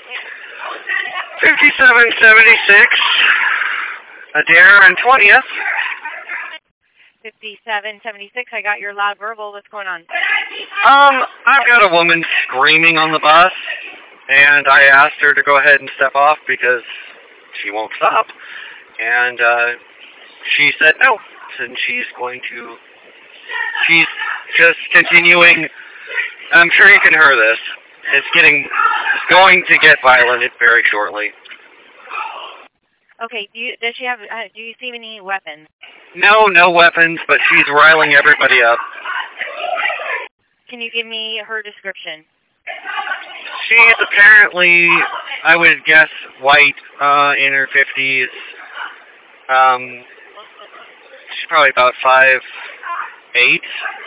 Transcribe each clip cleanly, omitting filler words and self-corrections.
5776, Adair and 20th. 5776, I got your loud verbal. What's going on? I've got a woman screaming on the bus, and I asked her to go ahead and step off because she won't stop. And she said no, and she's just continuing. I'm sure you can hear this. It's going to get violent very shortly. Okay, do you see any weapons? No weapons, but she's riling everybody up. Can you give me her description? She is apparently, I would guess, white, in her 50s. She's probably about 5'8".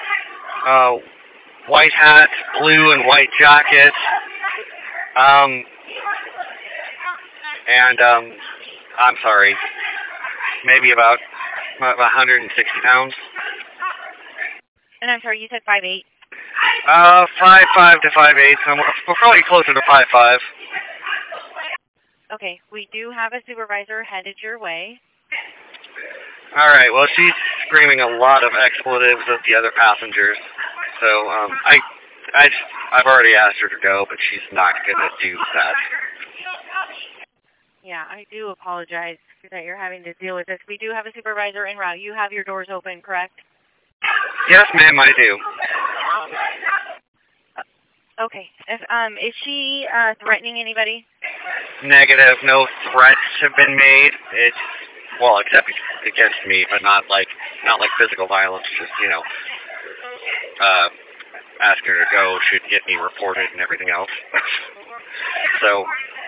White hat, blue and white jacket. I'm sorry, maybe about 160 pounds. And I'm sorry, you said 5'8"? 5'5" to 5'8", so we're probably closer to 5'5". Okay, we do have a supervisor headed your way. Alright, well, she's screaming a lot of expletives at the other passengers, so I've already asked her to go, but she's not going to do that. Yeah, I do apologize that you're having to deal with this. We do have a supervisor en route. You have your doors open, correct? Yes, ma'am, I do. Okay. Is she threatening anybody? Negative. No threats have been made. Well, except against me, but not like physical violence. Just asking her to go should get me reported and everything else. So.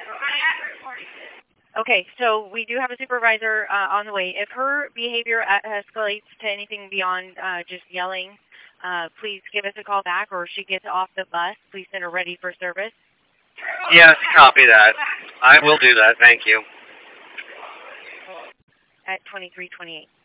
Okay, so we do have a supervisor on the way. If her behavior escalates to anything beyond just yelling, please give us a call back, or if she gets off the bus, please send her ready for service. Yes, copy that. I will do that. Thank you. At 2328.